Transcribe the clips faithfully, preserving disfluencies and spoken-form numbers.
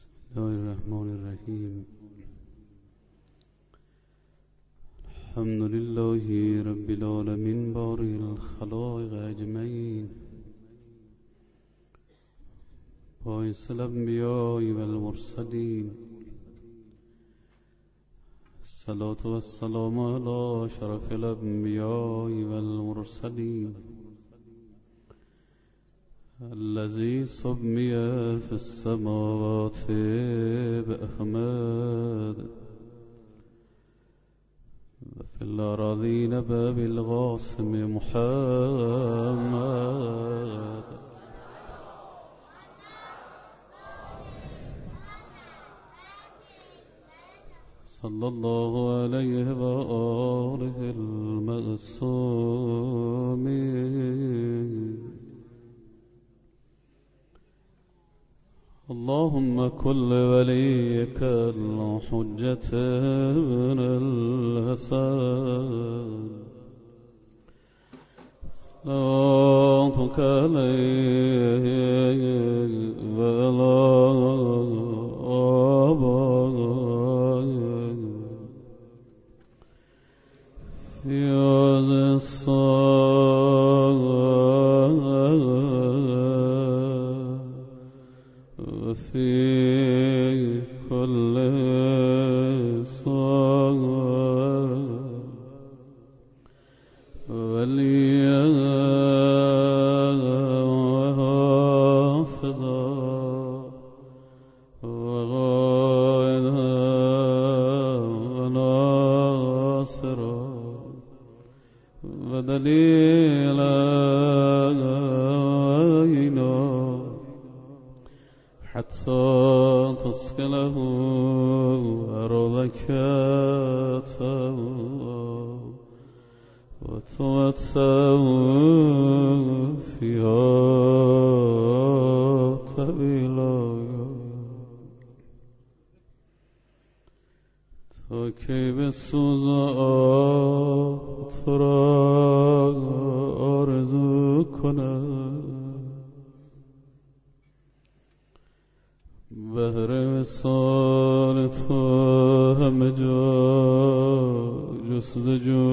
بسم الله الرحمن الرحیم. الحمد لله رب العالمین باری الخلائق اجمعین، باعث الانبیاء والمرسلین، الصلاة والسلام علی شرف الانبیاء والمرسلین، الذي سمي في السماوات بأحمد وفي الأراضين باب القاسم محمد صلى الله عليه وآله المعصومين. اللهم كل وليك الحجة بن الحسن صلاتك عليه وعلى آبائه في هذا وفي كل صلاة وليا وحافظا وغائدا وناصرا ودليلا حتى تسكنه أرضك وتمتعه فيها طويلا تا کی بسوزد تو را آرزو کنم، بهر وصال تو همه جا جستجو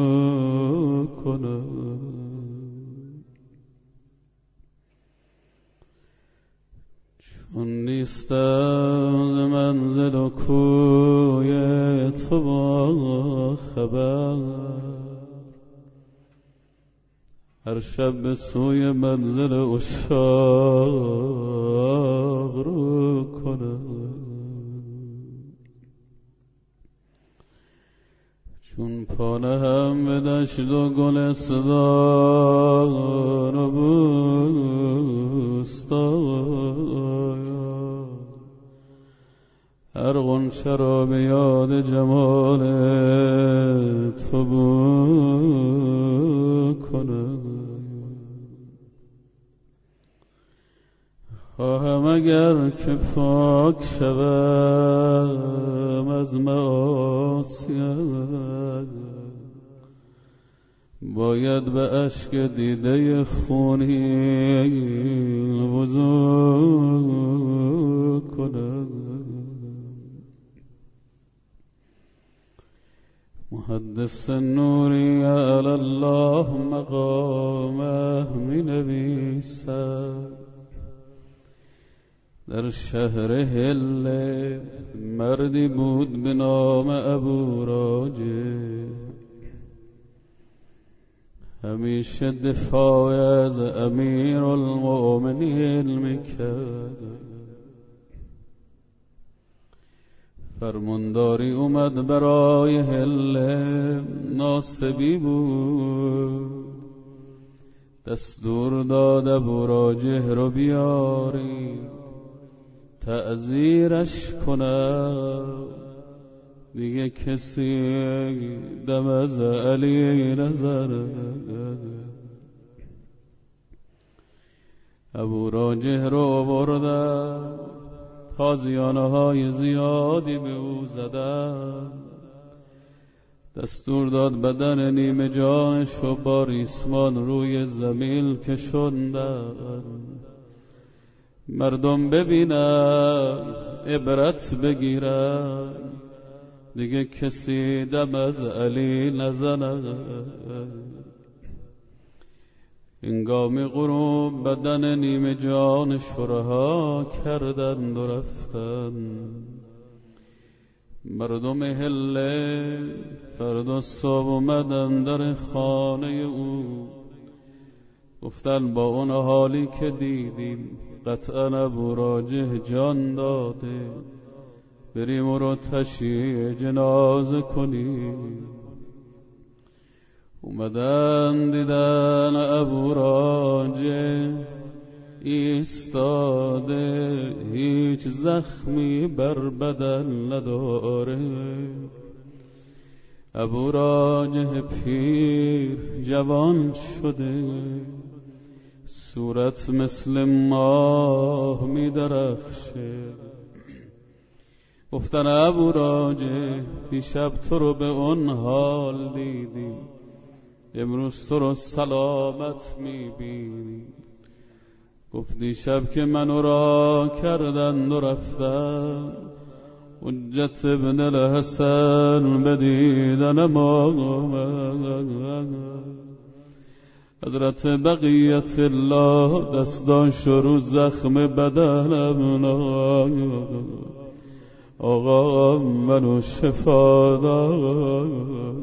کنم. چون نیستم ز منزل و کوی تو با خبر، هر شب به سوی منزل عشاق رو کنم. چون پانه هم به دشت و گلستان و بوستان، هر غنچه را به یاد جمال تو بو کنم. خواهم اگر که پاک شوم از معاصیت، باید به اشک دیده خونین وضو کنم. محدث نوری علی الله مقامه می نویسد. در شهر هله مردی بود به نام ابو راجع، همیشه دفاع از امیر المؤمنین میکرد. فرمانداری اومد برای هله، ناصبی بود، دستور داد ابو راجع رو بیاری تعزیرش کنم. دیگه کسی دم از علی نزنه. ابو راجع رو بردن، تازیانه های زیادی به او زدن. دستور داد بدن نیمه جانش رو با ریسمان روی زمین کشوندن. مردم ببینن عبرت بگیرن، دیگه کسی دم از علی نزنه. هنگام غروب بدن نیمه جان شرها کردند و رفتن. مردم هله فردا صبح اومدن در خانه او، گفتن با اون حالی که دیدیم قطعا ابو راجح جان داده، بریم او رو تشییع جنازه کنیم. اومدن دیدن ابو راجح ایستاده، هیچ زخمی بر بدن نداره. ابو راجح پیر جوان شده، صورت مثل ماه می درخشه. گفتن ابو راجح دیشب تو رو به اون حال دیدیم، امروز تو رو سلامت می بینیم. گفت دیشب که منو را کردند و رفتن، حجت ابن الحسن بدیدن ما حضرت بقیت الله دستاش رو زخم بدنم، آقا منو شفا داد.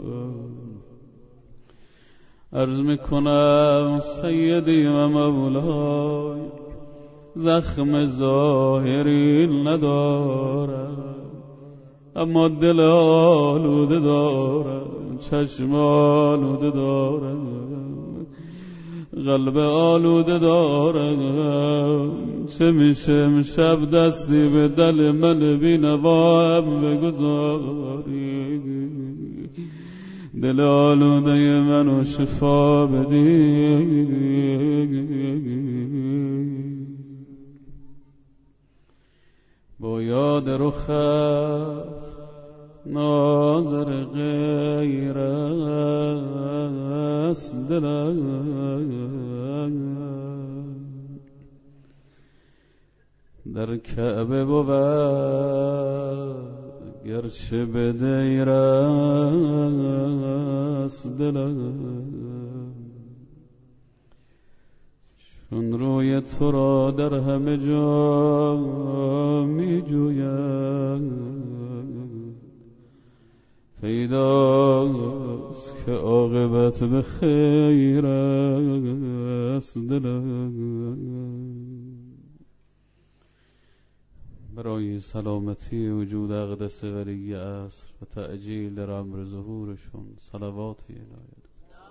عرض میکنم سیدی و مولای، زخم ظاهری ندارم اما دل آلوده دارم، چشم آلوده دارم، قلب آلوده دارم. چه میشه امشب دستی به دل من بینوام بگذاری، دل آلوده منو شفا بدی. با یاد رخت ناظر غیر است دلم، در کعبه بود گرچه به دیر است دلم. چون روی تو را در همه جا می جویم، پیداست که عاقبت به خیر است دلم. برای سلامتی وجود اقدس ولی عصر و تعجیل در امر ظهورشون صلواتی عنایت.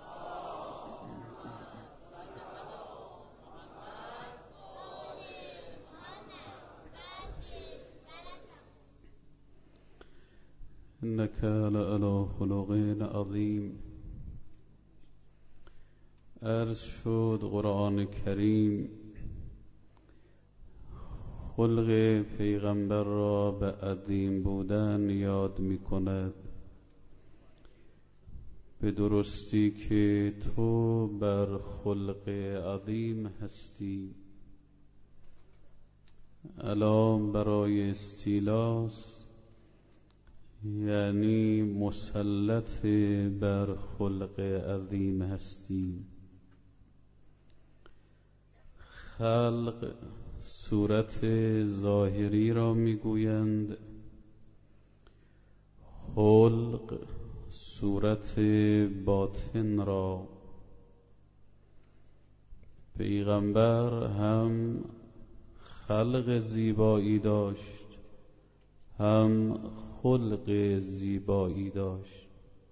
انك لعلی خلق عظیم. عرض شد قرآن کریم خلق پیغمبر را به عظیم بودن یاد می کند، به درستی که تو بر خلق عظیم هستی. الان برای استیلاس یعنی مسلط بر خلق عظیم هستی. خلق صورت ظاهری را میگویند، خلق صورت باطن را. پیغمبر هم خلق زیبایی داشت، هم خلق زیبایی داشت.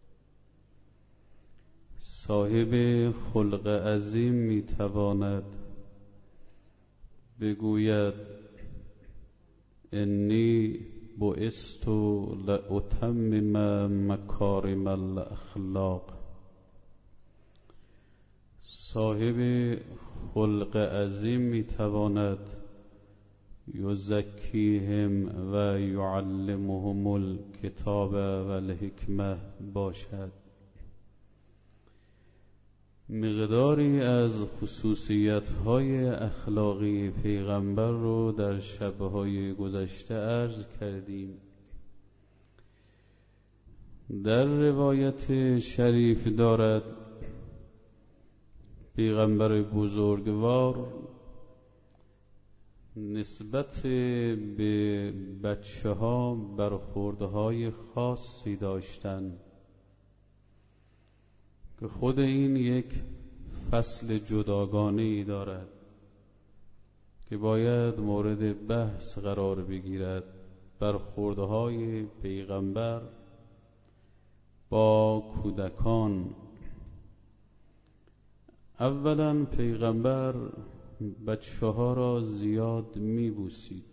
صاحب خلق عظیم میتواند بگوید انی بعثت لأتمم مکارم الاخلاق. صاحب خلق عظیم میتواند یزکیهم و یعلمهم الکتاب و الحکمه باشد. مقداری از خصوصیت‌های اخلاقی پیغمبر رو در شب‌های گذشته عرض کردیم. در روایت شریف دارد پیغمبر بزرگوار نسبت به بچه ها برخوردهای خاصی داشتند که خود این یک فصل جداگانه‌ای دارد که باید مورد بحث قرار بگیرد. برخوردهای پیغمبر با کودکان. اولا پیغمبر بچه ها را زیاد می بوسید،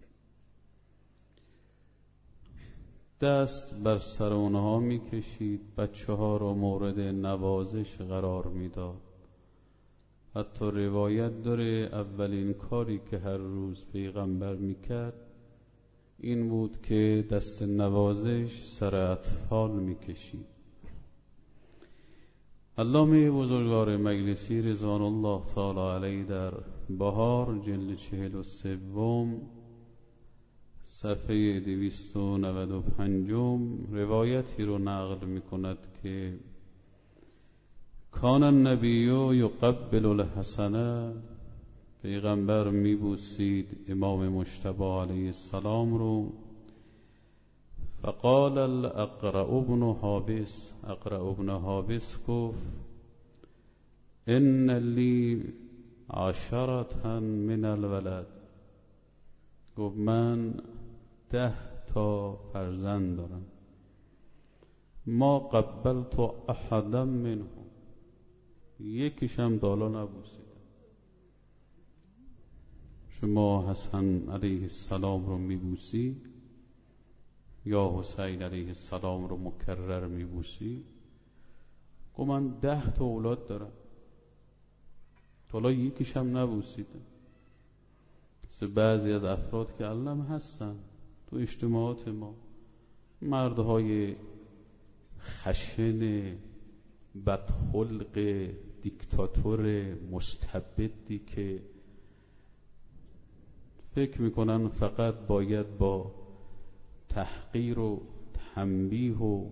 دست بر سر اونها می کشید، بچه ها را مورد نوازش قرار می داد. حتی روایت داره اولین کاری که هر روز پیغمبر می کرد این بود که دست نوازش سر اطفال می کشید. علامه بزرگوار مجلسی رضوان الله تعالی علیه در بهار جلد چهل و سوم صفحه دویست و نود و پنجم روایتی رو نقل می کند که کان النبی یقبل الحسن، پیغمبر می بوسید امام مجتبی علیه السلام رو. فقال الاقرع ابن حابس، اقرع ابن حابس گفت ان لی عشرة من الولد، گفت من ده تا فرزند دارم. ما قبلت احدا منهم، یکیشم دالا نبوسیدم. شما حسن علیه السلام رو میبوسی یا حسین علیه السلام رو مکرر میبوسی؟ گفت من ده تا اولاد دارم، حالا یکیشم نبوسیدم. بعضی از افراد که علم هستن تو اجتماعات ما، مردهای خشن بدخلق دیکتاتور مستبدی که فکر میکنن فقط باید با تحقیر و تنبیه و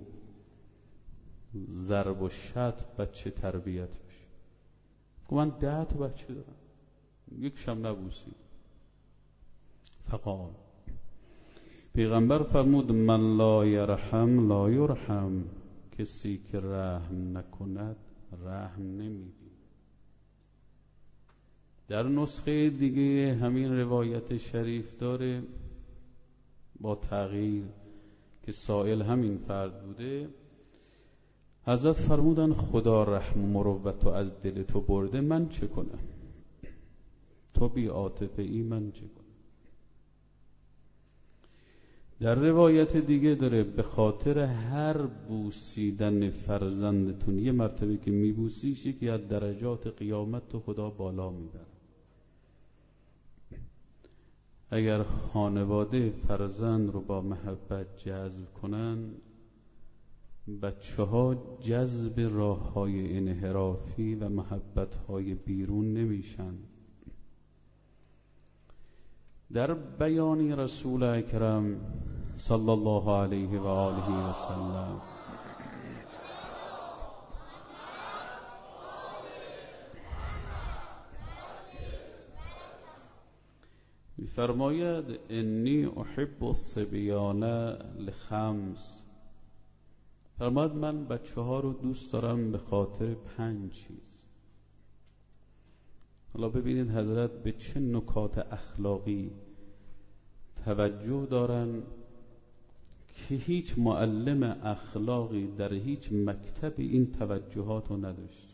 ضرب و شتم بچه تربیت بشه. من ده تا بچه دارم، یکشم نبوسید. فقال، پیغمبر فرمود من لا یرحم لا یرحم، کسی که رحم نکند رحم نمیدی. در نسخه دیگه همین روایت شریف داره با تغییر که سائل همین فرد بوده. حضرت فرمودن خدا رحم و مروت و از دل تو برده، من چه کنم؟ تو بی عاطفه ای، من چه کنم؟ در روایت دیگه داره به خاطر هر بوسیدن فرزندتون یه مرتبه که میبوسیش یکی از درجات قیامت تو خدا بالا میبره. اگر خانواده فرزند رو با محبت جذب کنن، بچه ها جذب راه های انحرافی و محبت های بیرون نمیشن. در بیان رسول اکرم صلی الله علیه و آله و سلم می‌فرماید انی احب الصبیان لخمس، فرماید من بچه ها رو دوست دارم به خاطر پنج چیز. حالا ببینید حضرت به چه نکات اخلاقی توجه دارن که هیچ معلم اخلاقی در هیچ مکتبی این توجهات رو نداشت.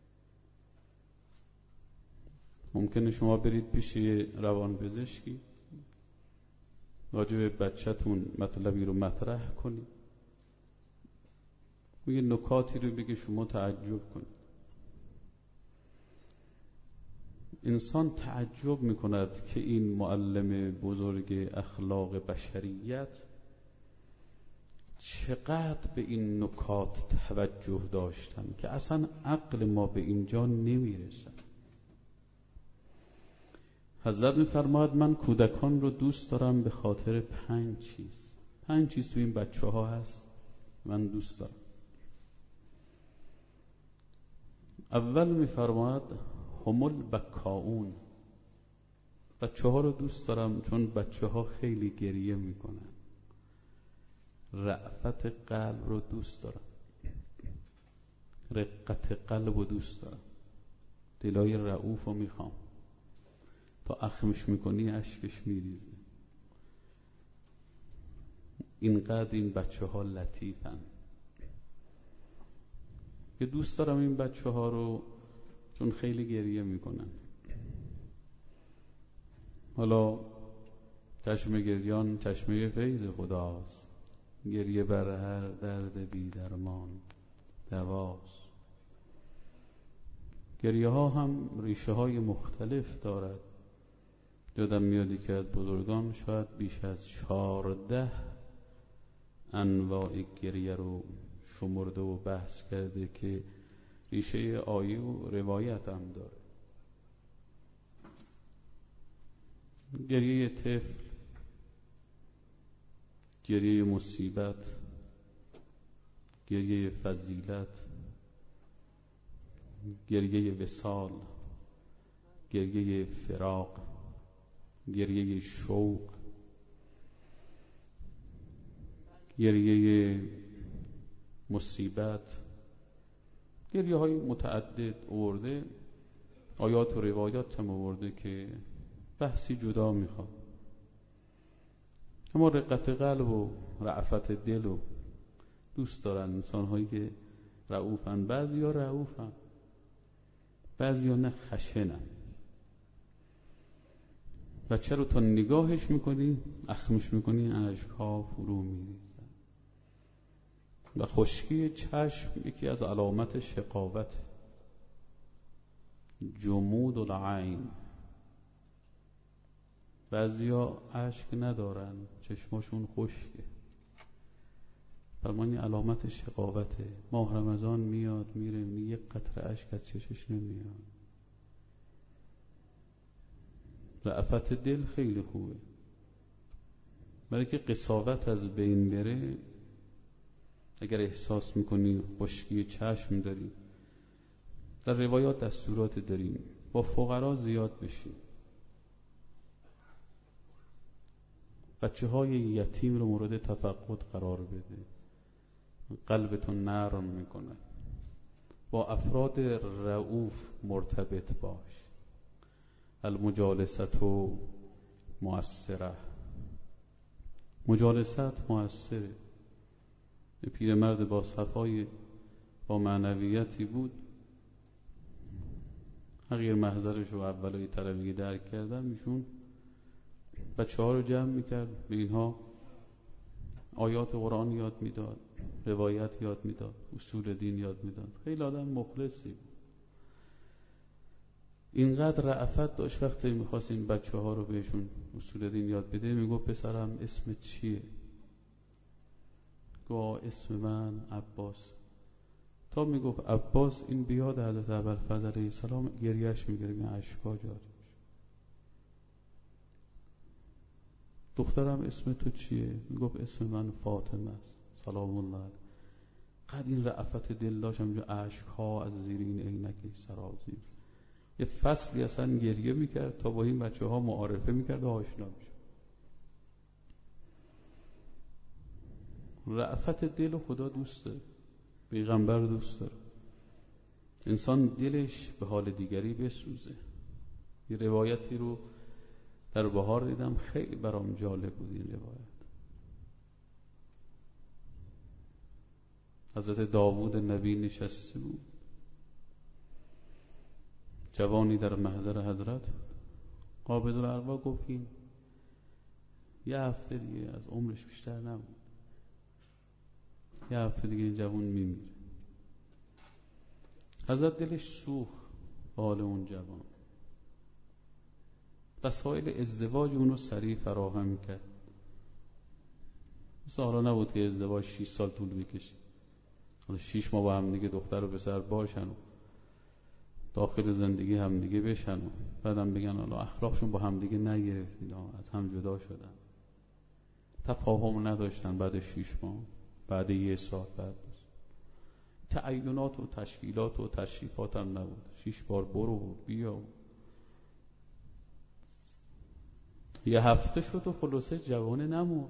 ممکنه شما برید پیش روانپزشکی راجع به بچه‌تون مطلبی رو مطرح کنید، یه نکاتی رو بگه شما تعجب کنید. انسان تعجب میکند که این معلم بزرگ اخلاق بشریت چقدر به این نکات توجه داشتم که اصلا عقل ما به اینجا نمیرسه. حضرت میفرماید من کودکان رو دوست دارم به خاطر پنج چیز. پنج چیز تو این بچه ها هست من دوست دارم. اول میفرماید همول بکاون، بچه ها رو دوست دارم چون بچه ها خیلی گریه میکنن. رأفت قلب رو دوست دارم، رقت قلب رو دوست دارم، دلای رؤوف رو میخوام. تا اخمش میکنی اشکش میریزه. اینقدر این بچه ها لطیفن که دوست دارم این بچه ها رو چون خیلی گریه میکنن. حالا چشم گریان چشمه فیض خداست، گریه بر هر درد بی درمان دواست. گریه ها هم ریشه های مختلف دارد. یادم میادی که از بزرگان شاید بیش از چهارده انواع گریه رو شمرده و بحث کرده که ریشه آیه و روایت هم داره. گریه طفل، گریه مصیبت، گریه فضیلت، گریه وصال، گریه فراق، گریه شوق، گریه مصیبت، گریه های متعدد آورده. آیات و روایات هم آورده که بحثی جدا میخواد. اما رقت قلب و رأفت دل و دوست دارن انسان هایی که رؤوفن. بعضی ها رؤوفن، بعضی ها نه، خشنن. بچه رو تا نگاهش میکنی اخمش میکنی اشک ها فرو میریزن. و خشکی چشم یکی از علامت شقاوت. جمود العین، بعضی ها اشک ندارن چشماشون خشکه، فرمانی علامت شقاوته. ماه رمضان میاد میره یک قطره اشک از چشش نمیاد. رأفت دل خیلی خوبه، برای که قساوت از بین بره. اگر احساس میکنی خشکی چشم داری، در روایات دستورات داریم با فقرا زیاد بشیم. بچه های یتیم رو مورد تفقد قرار بده، قلبتون نرم میکنه. با افراد رؤوف مرتبط باش. المجالست مؤثره، مجالست مؤثره. یه پیرمرد با صفای با معنویتی بود. حقیر محضرش رو اولای طلبگی درک کردن. ایشون بچه ها رو جمع میکرد، به اینها آیات قرآن یاد میداد، روایت یاد میداد، اصول دین یاد میداد. خیلی آدم مخلصی بود. اینقدر رأفت داشت وقتی میخواست این بچه ها رو بهشون اصول دین یاد بده. میگو پسرم اسمت چیه؟ گفت اسم من عباس. تا میگفت عباس این بیاد حضرت ابوالفضل علیه السلام گریهش میگیره، این اشکا جاری میشه. دخترم اسم تو چیه؟ میگفت اسم من فاطمه است سلام الله علیه. قد این رأفت دل داشت، همینجا اشک ها از زیر این عینکی سرازیر. یه فصلی اصلا گریه میکرد تا با این بچه ها معارفه میکرد و آشنا میشد. رأفت دل و خدا دوست داره، پیغمبر دوست داره. انسان دلش به حال دیگری بسوزه. یه روایتی رو در بهار دیدم، خیلی برام جالب بود این روایت. حضرت داوود نبی نشسته بود، جوانی در محضر حضرت. قابض الارواح گفت این یه هفته دیگه از عمرش بیشتر نبود، یه هفته دیگه این جوان میمیره. حضرت دلش سوخت به حال اون جوان. وسایل ازدواج اونو سریع فراهم کرد. مثل حالا نبود که ازدواج شش سال طول بکشه، حالا شش ماه با هم دیگه دختر و پسر باشن و داخل زندگی هم دیگه بشن و بعدم بگن حالا اخلاقشون با هم دیگه نگرفتید، از هم جدا شدن، تفاهم نداشتن، بعد شش ماه، بعد یه سال، بعد تعینات و تشکیلات و تشریفات هم نبود، شش بار برو و بیا و یه هفته شد و خلاصه جوانه نمون.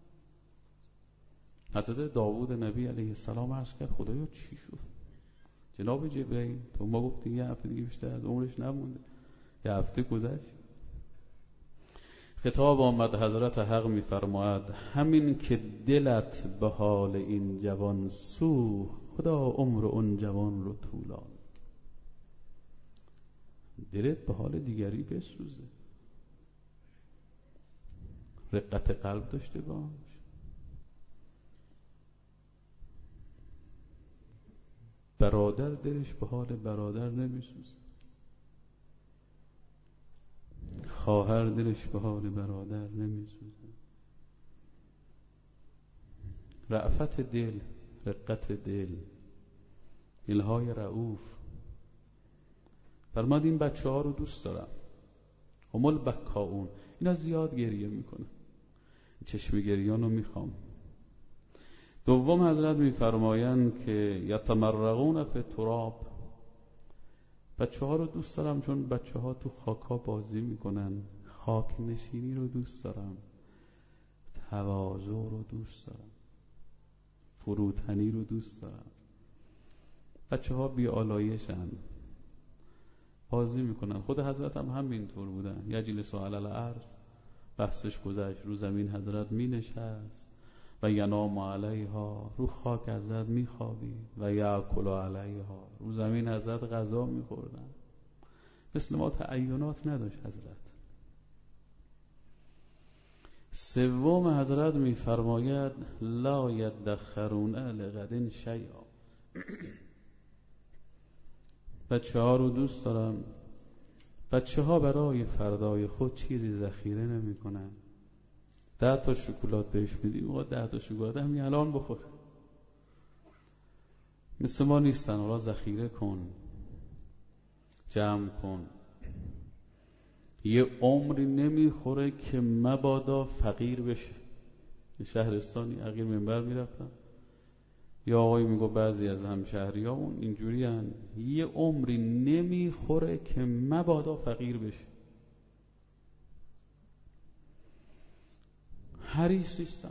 حضرت داوود نبی علیه السلام عرض کرد خدایا چی شد؟ جناب جبرئیل تو ما گفتی یه هفته دیگه بیشتر از عمرش نمونده، یه هفته گذشت. خطاب آمد، حضرت حق می‌فرماید همین که دلت به حال این جوان سوخت، خدا عمر اون جوان رو طولان. دلت به حال دیگری بسوزه، رقت قلب داشته باش، برادر دلش به حال برادر نمیسوزه، خواهر دلش به حال برادر نمیسوزه. رأفت دل، رقت دل، دلهای رؤوف. فرمود این بچه ها رو دوست دارم، هم البکاؤون، اینا زیاد گریه میکنن، چشم گریان رو میخوام. دوم حضرت میفرمایند که یتمرغون فی التراب، بچه ها رو دوست دارم چون بچه ها تو خاکا بازی میکنن، خاک نشینی رو دوست دارم، تواضع رو دوست دارم، فروتنی رو دوست دارم. بچه ها بی آلایشن، بازی میکنن. خود حضرت هم همینطور بودن. یجلس علی الارض، بحثش گذشت، رو زمین حضرت می نشست و ینام علیها، رو خاک حضرت می خوابید و یاکل علیها، رو زمین حضرت غذا می خوردن. مثل ما تعینات نداشت حضرت. سوم حضرت می فرماید لا یدخرون لغد شیئا، بچه ها رو دوست دارم، بچه ها برای فردای خود چیزی ذخیره نمی کنن. ده تا شکلات بهش میدی، موقع ده تا شکلات همین الان بخور. مثل ما نیستن، حالا ذخیره کن، جمع کن. یه عمری نمیخوره که مبادا فقیر بشه. شهرستانی عقیر منبر میرفتن، یا آقای میگو بعضی از همشهریامون اینجوری هن، یه عمری نمیخوره که مبادا فقیر بشه. حریص نیستن،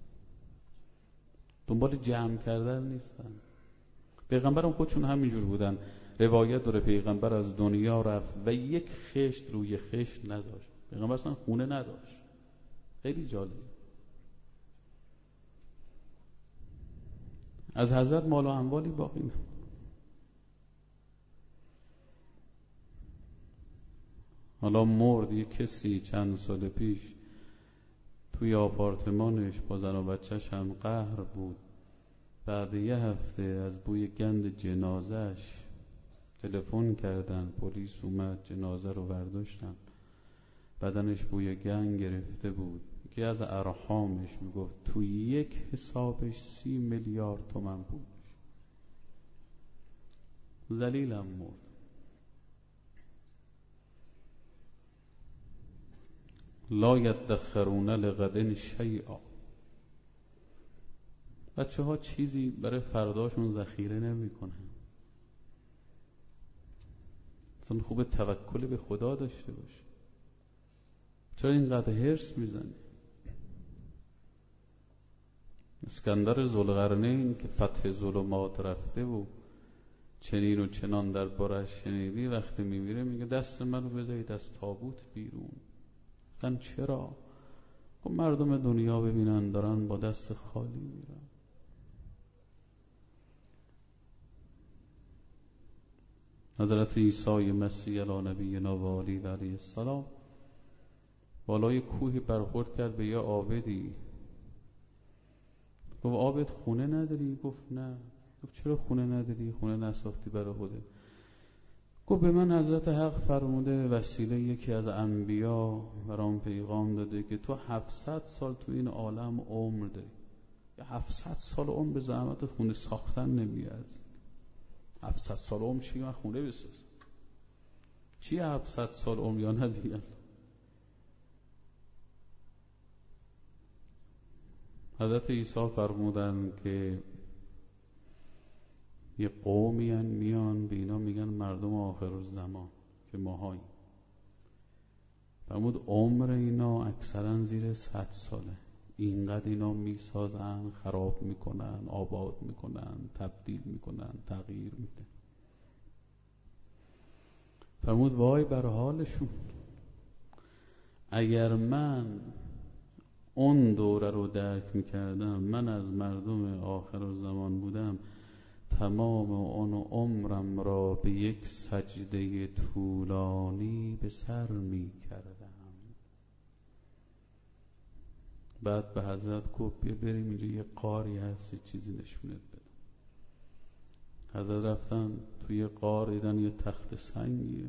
دنبال جمع کردن نیستن. پیغمبرم خودشون همینجور بودن. روایت داره پیغمبر از دنیا رفت و یک خشت روی خشت نداشت. پیغمبر اصلا خونه نداشت. خیلی جالب. از حضرت مال و اموالی باقی نه. حالا مرد یک کسی چند سال پیش توی آپارتمانش با زن و بچهش هم قهر بود. بعد یه هفته از بوی گند جنازش تلفن کردن، پلیس اومد جنازه رو برداشتن، بدنش بوی گند گرفته بود. یکی از ارحامش میگفت توی یک حسابش سی میلیارد تومن بود. ذلیلم مرد. لا یدخرون لغد شیئا، بچه ها چیزی برای فرداشون ذخیره نمی کنن. اصلا خوب توکل به خدا داشته باشه. چرا اینقدر حرص میزنی؟ اسکندر ذوالقرنین که فتح ظلمات رفته و چنین و چنان در بارش شنیدی، وقتی میمیره میگه دست منو بذارید از تابوت بیرون. اصلا چرا؟ خب مردم دنیا ببینن دارن با دست خالی میرن. حضرت عیسی مسیح علی نبینا و آله و علیه السلام بالای کوهی برخورد کرد به یه عابدی. گفت عابد خونه نداری؟ گفت نه. گفت چرا خونه نداری؟ خونه نساختی برای خودت؟ گفت به من حضرت حق فرموده وسیله یکی از انبیا برام پیغام داده که تو هفتصد سال تو این عالم عمر داری، یه هفتصد سال عمر به زحمت خونه ساختن نمیارزه. هفتصد سال عمر چی؟ من خونه بسازم چی؟ هفتصد سال عمر یا نبیان. حضرت عیسی فرمودن که یه قومی هن میان به اینا میگن مردم آخر الزمان که ماهایی. فرمود عمر اینا اکثرا زیر صد ساله. اینقدر اینا میسازن، خراب میکنن، آباد میکنن، تبدیل میکنن، تغییر میدن. فرمود وای بر حالشون. اگر من اون دوره رو درک میکردم، من از مردم آخر الزمان بودم، تمام اون عمرم را به یک سجده طولانی به سر میکردم. بعد به حضرت گفت بیا بریم اینجا یه غاری هست، یه چیزی نشونت بدم. حضرت رفتن توی غار، دیدن یه تخت سنگیه،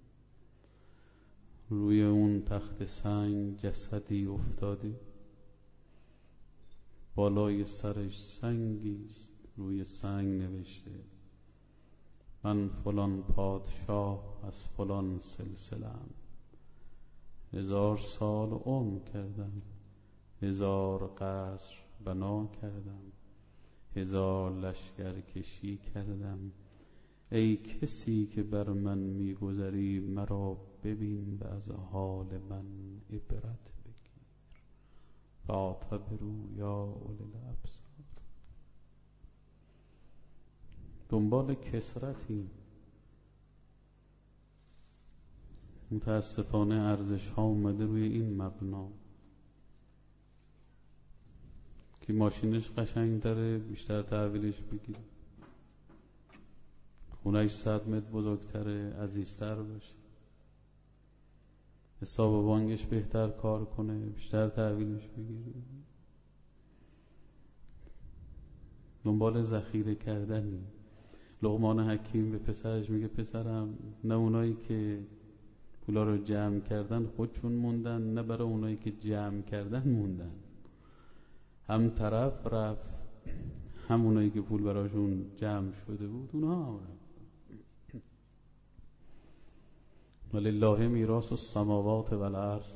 روی اون تخت سنگ جسدی افتاده، بالای سرش سنگی، روی سنگ نوشته من فلان پادشاه از فلان سلسله‌ام، هزار سال عمر کردم، هزار قصر بنا کردم، هزار لشکر کشی کردم. ای کسی که بر من میگذری، مرا ببین و از حال من عبرت بگیر. فاعتبروا یا اولی الابصار. دنبال کثرتی، متاسفانه ارزش ها اومده روی این مبنا که ماشینش قشنگ داره بیشتر تحویلش بگیره، خونهش صد متر بزرگتره عزیزتر باشه، حساب بانکش بهتر کار کنه بیشتر تحویلش بگیره. دنبال ذخیره کردنی. لقمان حکیم به پسرش میگه پسرم، نه اونایی که پولا رو جمع کردن خودشون موندن، نه برای اونایی که جمع کردن موندن. هم طرف رفت، هم اونایی که پول براشون جمع شده بود اونها هم رفت. ولله میراث السماوات والارض.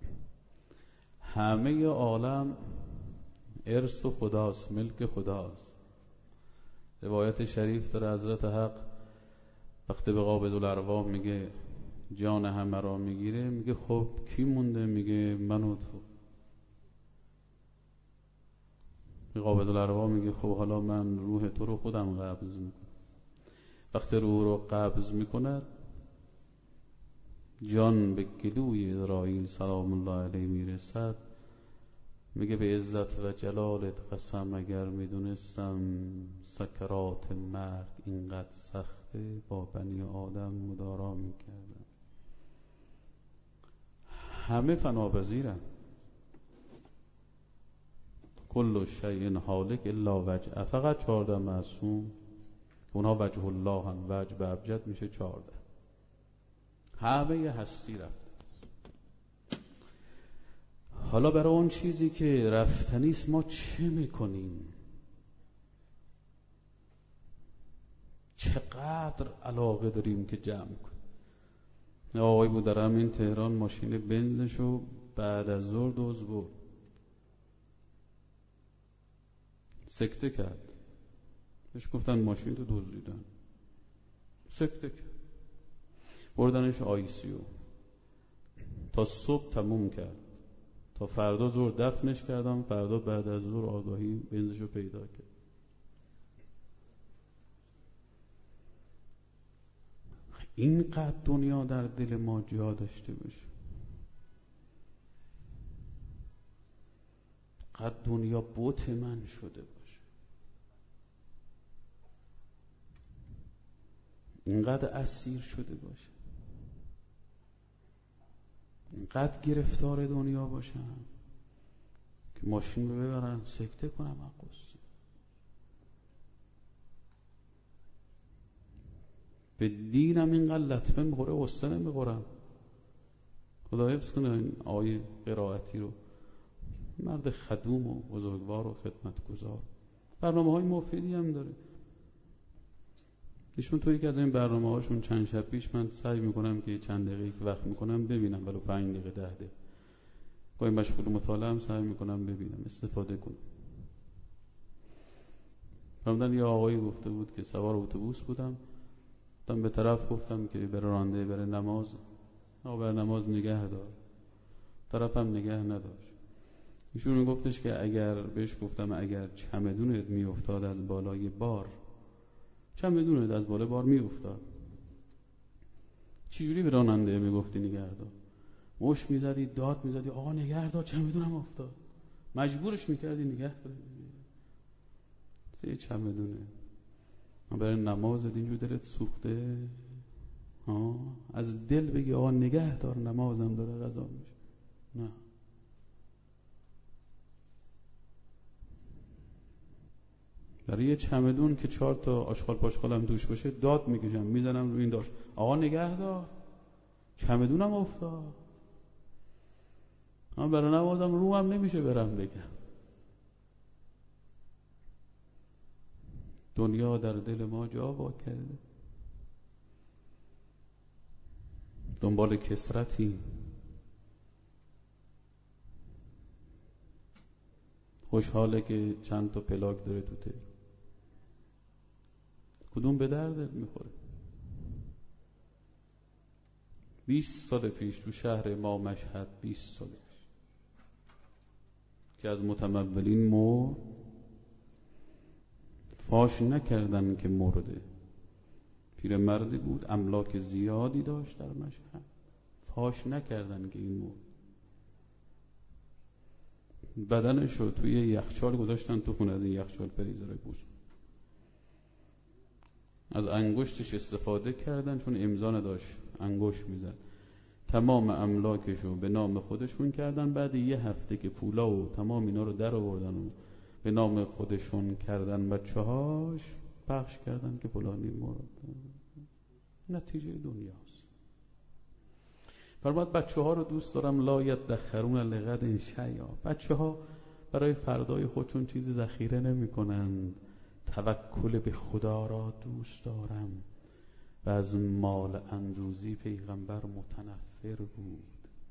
همه عالم ارث خداست، ملک خداست. روایت شریف داره حضرت حق وقتی به قابض الارواح میگه جان همه را میگیره، میگه خب کی مونده؟ میگه من و تو. به قابض الارواح میگه خب حالا من روح تو رو خودم قبض میکنم. وقتی روح رو قبض میکنه، جان به گلوی اسرائیل سلام الله علیه میرسد، میگه به عزت و جلالت قسم اگر میدونستم سکرات مرگ اینقدر سخته با بنی آدم مدارا میکردم. همه فناپذیرن، کل شیء هالک الا وجهه. فقط چهارده معصوم، اونها وجه الله هم، وجه به ابجد میشه چهارده. همه ی هستی رفت. حالا برای اون چیزی که رفتنیست ما چه میکنیم؟ چقدر علاقه داریم که جمع کنیم؟ آقای بود در همین تهران ماشین بنزشو بعد از ظهر دزد برد، سکته کرد. بهش گفتن ماشین رو دزدیدن، سکته کرد. بردنش آی سی او، تا صبح تموم کرد، تا فردا ظهر دفنش کردم. فردا بعد از ظهر آگاهی بنزشو پیدا کرد. اینقدر دنیا در دل ما جا داشته باشه، قد دنیا بت من شده باشه، اینقدر اسیر شده باشه، اینقدر گرفتار دنیا باشم که ماشین رو ببرن سکته کنم قصه. به دینم اینقدر لطمه میخوره قصه نمیخورم. خدا حفظ کنه این آیه قرائتی رو. مرد خدوم و بزرگوار و خدمتگزار. برنامه های مفیدی هم داره. ایشون تو یکی از این برنامه هاشون چند شب پیش من سعی میکنم که چند دقیقه که وقت میکنم ببینم، ولو پنج دقیقه ده دقیقه گاهی مشغول مطالعه هم سعی میکنم ببینم، استفاده کنم. فرمودن یه آقایی گفته بود که سوار اتوبوس بودم، دم به طرف گفتم که بره راننده بره نماز، آقا بر نماز نگه دار، طرفم نگه نداشت. ایشون میگفتش که اگر بهش گفتم اگر چمدونت میافتاد از بالای بار، چمدونت از بالای بار میافتاد، چجوری به راننده میگفتی نگه دار؟ مش میزدی، داد میزدی، آقا نگه دار چمدونم افتاد، مجبورش میکردی نگه دار. سه چمدونه برای نماز اینجور دلت سوخته، ها از دل بگی آقا نگه دار نمازم داره قضا میشه. نه، برای یه چمدون که چهار تا آشغال پاشغالم توش باشه داد میکشم میزنم رو این داشت، آقا نگه دار چمدونم افتاد. اما برای نمازم روم نمیشه برم بگم. دنیا در دل ما جا وا کرده، دنبال کثرتی، خوشحاله که چند تا پلاک داره تو ته. کدوم به دردت میخوره؟ بیست سال پیش تو شهر ما مشهد، بیست سال پیش که از متمولین مرد، فاش نکردن که مرده. پیرمردی بود، املاک زیادی داشت در مشهد، فاش نکردن که این مرد. بدنش رو توی یخچال گذاشتن تو خونه، از این یخچال فریزر بوز، از انگشتش استفاده کردن چون امضا نداشت، انگشت میزد، تمام املاکش رو به نام خودشون کردن. بعد یه هفته که پولا و تمام اینا رو در آوردن و به نام خودشون کردن، بچه‌هاش پخش کردن که فلانی مرد. نتیجه دنیاست. فرمود بچه ها رو دوست دارم لا یدخرون لغد شیئا. بچه ها برای فردای خودشون چیزی ذخیره نمی کنند. توکل به خدا را دوست دارم. و از مال اندوزی پیغمبر متنفر بود.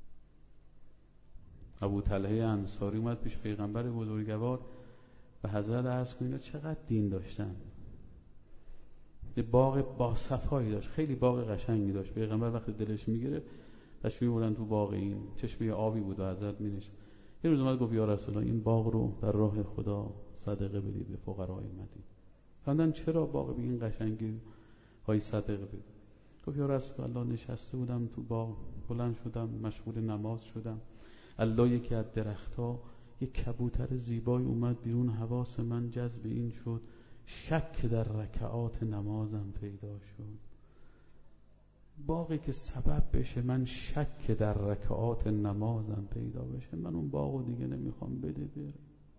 ابو طلحه انصاری اومد پیش پیغمبر بزرگوار و حضرت عرض کنید اینا چقدر دین داشتن. یه باغ با صفایی داشت، خیلی باغ قشنگی داشت. پیغمبر وقتی دلش میگیره باش میبرن تو باغ، این چشمه آبی بود و حضرت مینشت. یه روز اومد گفت یا رسول الله این باغ رو در راه خدا صدقه بدید به فقرای مدینه. گفتن چرا باغ به این قشنگی های صدقه بدید؟ گفت یا رسول الله نشسته بودم تو باغ، بلند شدم مشغول نماز شدم، الله یکی از درخت‌ها یک کبوتر زیبای اومد بیرون، حواس من جذب این شد، شک در رکعات نمازم پیدا شد. باقی که سبب بشه من شک در رکعات نمازم پیدا بشه، من اون باقو دیگه نمیخوام، بده بره.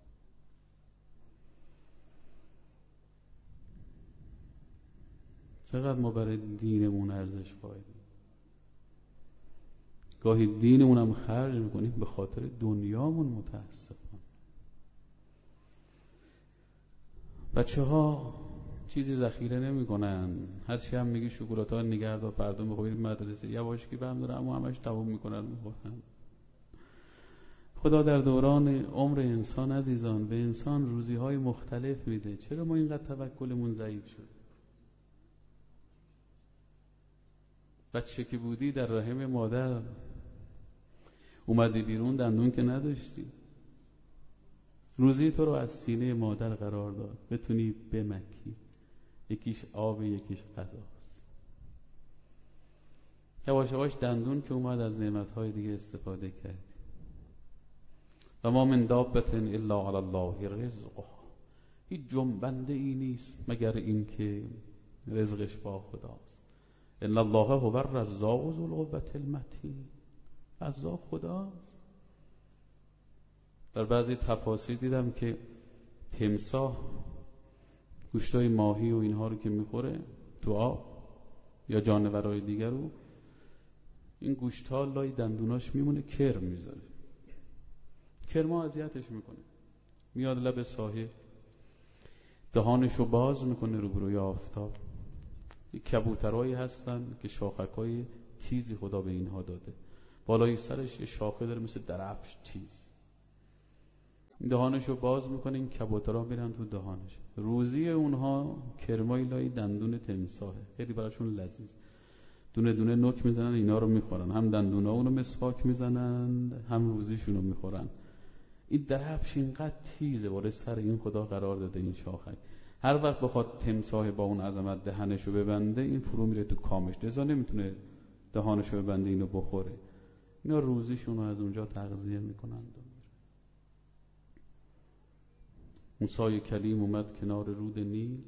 چقدر ما برای دینمون ارزش قائلیم. گاهی دینمون هم خرج میکنیم به خاطر دنیامون. متاسفانه بچه ها چیزی ذخیره نمی کنن. هرچی هم میگی شکلات ها نگردار پردون بخویر مدرسه یواش کی بهم داره، اما همش تموم میکنن میخورن. خدا در دوران عمر انسان عزیزان به انسان روزی های مختلف میده. چرا ما اینقدر توکلمون ضعیف شد؟ بچه که بودی در رحم مادر اومدی بیرون، دندون که نداشتی، روزی تو رو از سینه مادر قرار داد بتونی بمکی، یکیش آب یکیش غذاست. یواش یواش دندون که اومد از نعمتهای دیگه استفاده کردی. و ما من دابة الا علی الله رزقها. هیچ جنبنده ای نیست مگر این که رزقش با خداست. ان الله هو الرزاق ذو القوة المتین. رزاق خداست. در بعضی تفاسیر دیدم که تمساح گوشتای ماهی و اینها رو که میخوره تو آب یا جانورای دیگر رو، این گوشت‌ها لای دندوناش میمونه، کرم میذاره. کرما اذیتش میکنه، میاد لب ساحل دهانشو باز میکنه روبروی آفتاب. یک کبوترایی هستن که شاخکای تیزی خدا به اینها داده، بالای سرش یه شاخه داره مثل درفش تیز، دهانشو باز میکنه، این کبوترها میرن تو دهانش. روزی اونها کرمای لای دندون تمساحه، خیلی براشون لذیذ، دونه دونه نوک میزنن اینا رو میخورن، هم دندونا اونو مسواک میزنن هم روزیشون رو میخورن. این درفش اینقدر تیزه بالای سر این خدا قرار داده این شاخک، هر وقت بخواد تمساح با اون عظمت دهنشو ببنده این فرو میره تو کامش، لذا نمیتونه دهانشو ببنده اینو بخوره. اینا روزیشون رو از اونجا تغذیه میکنن. موسی کلیم اومد کنار رود نیل،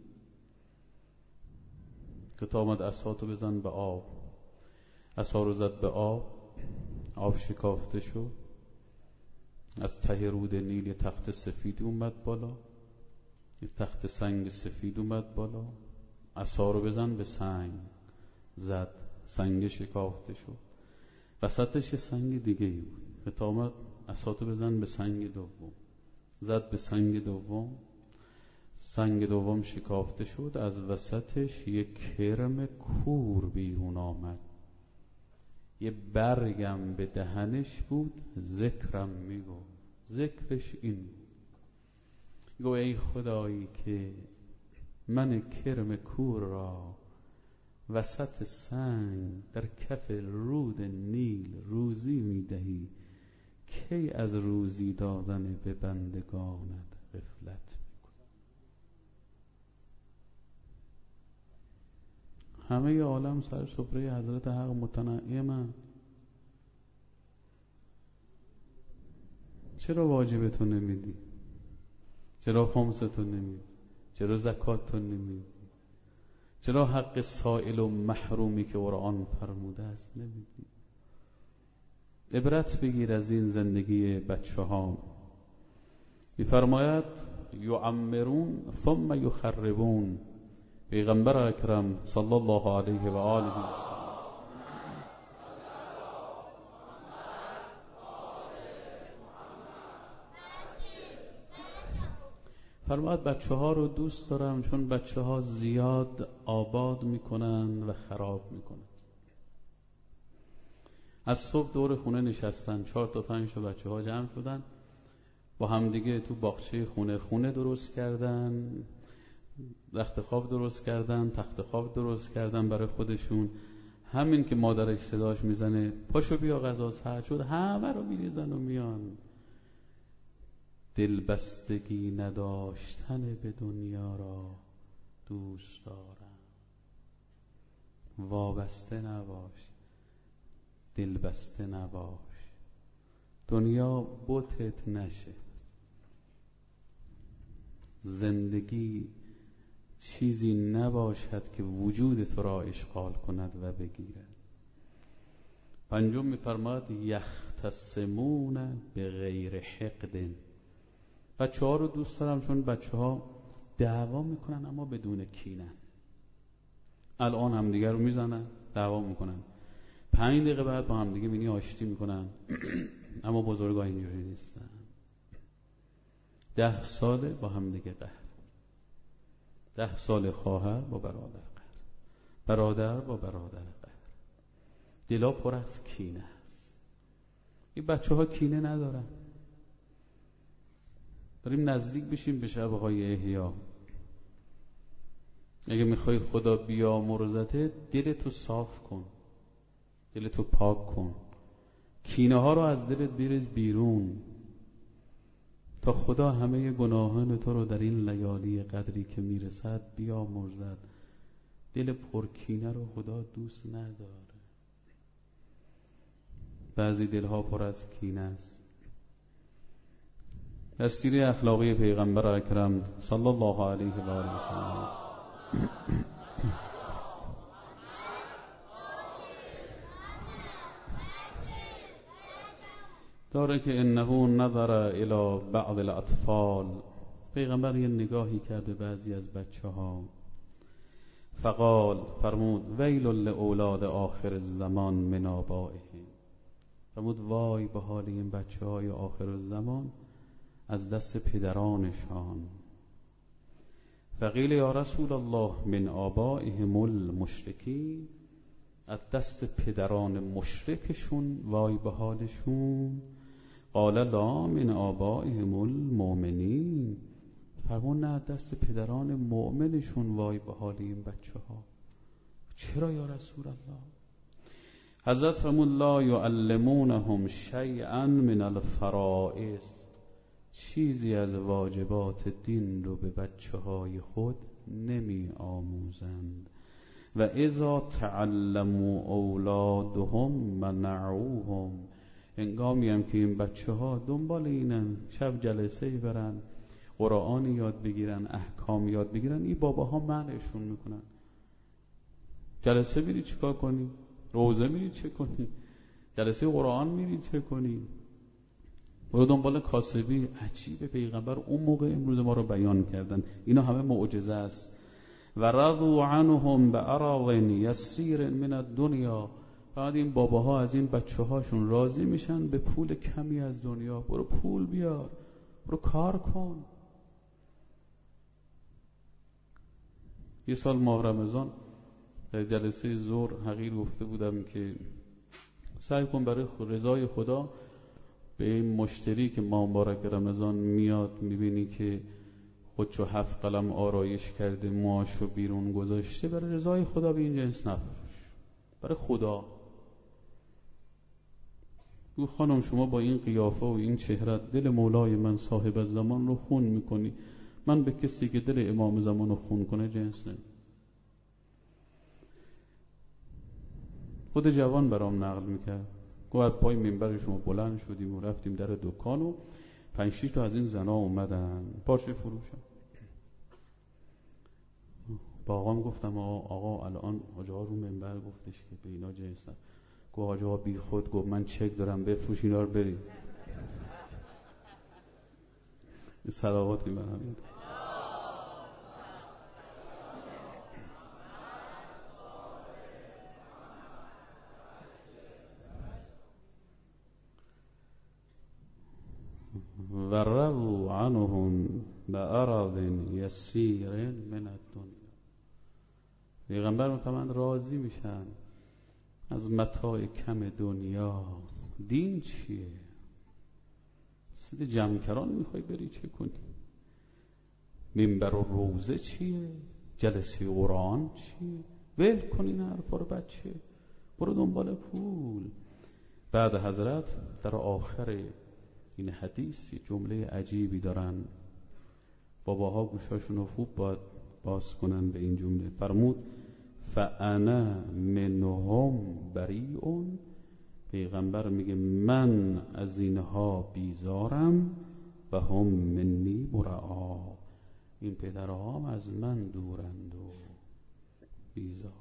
که آمد عصاتو بزن به آب، عصا رو زد به آب، آب شکافته شد، از ته رود نیل یه تخت سفید اومد بالا، یه تخت سنگ سفید اومد بالا، عصا رو بزن به سنگ، زد، سنگ شکافته شد، وسطش یه سنگ دیگه ای بود، که آمد عصاتو بزن به سنگ دوم، زد به سنگ دوم، سنگ دوم شکافته شد، از وسطش یک کرم کور بیرون آمد، یه برگم به دهنش بود، ذکرم میگو، ذکرش این گو ای خدایی که من کرم کور را وسط سنگ در کف رود نیل روزی میدهی، کی از روزی دادن به بندگانت غفلت میکنی. همه عالم سر سفره حضرت حق متنعمن، چرا واجبتو نمیدی؟ چرا خمستو نمیدی؟ چرا زکاتو نمیدی؟ چرا حق سائل و محرومی که قرآن فرموده است نمیدی؟ عبرت بگیر از این زندگی بچه ها. میفرماید یعمرون ثم یخربون، پیغمبر اکرم صلی الله علیه و آله وسلم فرماید بچه ها رو دوست دارم چون بچه ها زیاد آباد میکنن و خراب میکنن. از صبح دور خونه نشستن، چهار تا پنج تا بچه ها جمع شدن با همدیگه تو باغچه خونه خونه درست کردن، رخت خواب درست کردن، تخت خواب درست کردن برای خودشون. همین که مادرش صداش میزنه پاشو بیا غذا سرد شد، همه رو میریزن و میان. دلبستگی نداشتن به دنیا را دوست دارم، وابسته نباش، دلبسته نباش، دنیا بتت نشه. زندگی چیزی نباشد که وجود تو را اشغال کند و بگیرد. پنجم میفرماد یختصمون به غیر حقد. بچه ها رو دوست دارم چون بچه ها دعوا میکنن اما بدون کینه. الان هم دیگر رو میزنن، دعوا میکنن، پنج دقیقه بعد با هم دیگه مینی آشتی میکنن اما بزرگا اینجوری نیستن. ده ساله با هم دیگه قهر، ده سال خواهر با برادر قهر، برادر با برادر قهر، دلا پر از کینه است. این بچه ها کینه ندارن. داریم نزدیک بشیم به شبهای احیا. اگه میخوای خدا بیامرزته دلتو صاف کن، دلتو پاک کن، کینه ها رو از دلت بریز بیرون تا خدا همه گناهان تو رو در این لیالی قدری که میرسد بیامرزد. دل پرکینه رو خدا دوست نداره. بعضی دلها پر از کینه است. در سیره اخلاقی پیغمبر اکرم صلی الله علیه و آله و سلم داره که انه نظر الی بعض الاطفال، پیغمبر یه نگاهی کرد به بعضی از بچه ها، فقال فرمود ویل لاولاد آخر الزمان من آبائهم. فرمود وای به حال این بچه های آخر الزمان از دست پدرانشان. فقیل یا رسول الله من آبائهم المشرکین، از دست پدران مشرکشون وای به حالشون. قال لا من آبائهم المؤمنین، فرمود نه از دست پدران مؤمنشون وای به حال این بچه ها. چرا یا رسول الله؟ حضرت فرمود لا یعلمونهم شیئا من الفرائض، چیزی از واجبات دین رو به بچه های خود نمی آموزند. و اذا تعلموا اولادهم منعوهم، هنگامی هم که این بچه ها دنبال اینن شب جلسه برن، قرآن یاد بگیرن، احکام یاد بگیرن، این باباها منعشون میکنن. جلسه میری چیکار کنی؟ روزه میری چه کنی؟ جلسه قرآن میری چه کنی؟ برو دنبال کاسبی. عجیبه، پیغمبر اون موقع امروز ما رو بیان کردن. اینا همه معجزه است. و رضوا عنهم بعرض یسیر من الدنیا، بعد این باباها از این بچه هاشون راضی میشن به پول کمی از دنیا. برو پول بیار، برو کار کن. یه سال ماه رمضان در جلسه ظهر حقیر گفته بودم که سعی کن برای رضای خدا به این مشتری که ماه مبارک رمضان میاد میبینی که خودشو هفت قلم آرایش کرده، موهاشو بیرون گذاشته، برای رضای خدا به این جنس نفروش، برای خدا. بگو خانم شما با این قیافه و این چهرت دل مولای من صاحب الزمان رو خون میکنی، من به کسی که دل امام زمان رو خون کنه جنس نمی. خود جوان برام نقل میکرد، گفت پای منبر شما بلند شدیم و رفتیم در دکان و پنج شیش تا از این زنا اومدن پارچه فروشن. با آقام گفتم آقا, آقا الان آجا رو منبر گفتش که به اینا جنس نمی. گفت آجا بی خود، گفت من چک دارم بفروش اینا رو بریم. صلوات این برام. و رضوا عنهم بعرض یسیر من الدنیا، پیغمبر مطمئن راضی میشن از متاع کم دنیا. دین چیه؟ سید جمعکران میخوای بری چه کنی؟ منبر و روزه چیه؟ جلسه قرآن چیه؟ ول کن این حرفا رو بچه، برو دنبال پول. بعد حضرت در آخر این حدیث جمله عجیبی دارن، باباها گوشاشون رو خوب باید باز کنن به این جمله. فرمود فانا منهم بریء، پیغمبر میگه من از اینها بیزارم، و هم منی برعا، این پدرها هم از من دورند و بیزارم.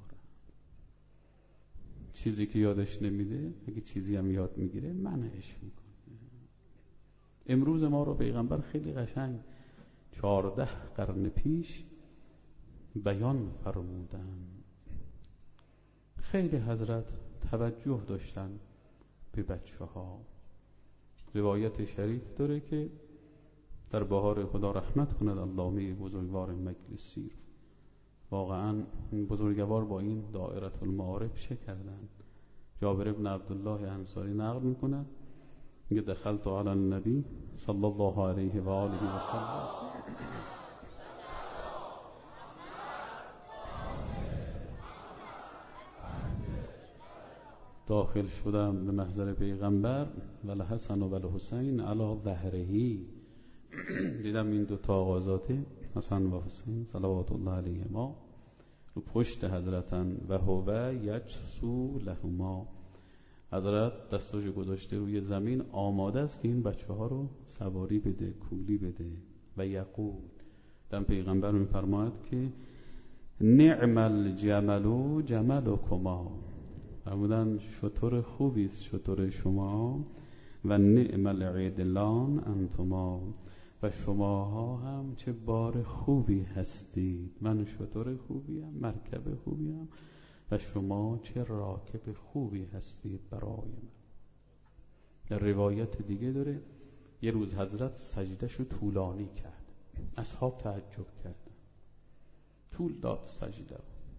چیزی که یادش نمیده، اگه چیزی هم یاد میگیره منعش میکنه. امروز ما رو پیغمبر خیلی قشنگ چهارده قرن پیش بیان فرمودن. خیلی حضرت توجه داشتن به بچه ها. روایت شریف داره که در بهار خدا رحمت کند علامه بزرگوار مجلسی، واقعا بزرگوار با این دائره المعارف چه کردن. جابر بن عبدالله انصاری نقل میکنه که دخلت علی النبی صلی الله علیه و آله و سلم، داخل شدم به محضر پیغمبر و الحسن و الحسین علی ظهرهی، دیدم این دو تا آقازاده حسن و حسین صلوات الله علیهما رو پشت حضرتن و هو یجسو لهما، حضرت دستاشو گذاشته روی زمین آماده است که این بچه ها رو سواری بده، کولی بده. و یقول، دم پیغمبر میفرماید که نعم الجمل جملکما، فرمودن شتر خوبی است شتر شما، و نعم العدلان انتما، و شماها هم چه بار خوبی هستید. من شتر خوبیم، مرکب خوبیم، و شما چه راکب خوبی هستید برای من. در روایت دیگه داره یه روز حضرت سجدهشو طولانی کرد، اصحاب تعجب کردن، طول داد سجده.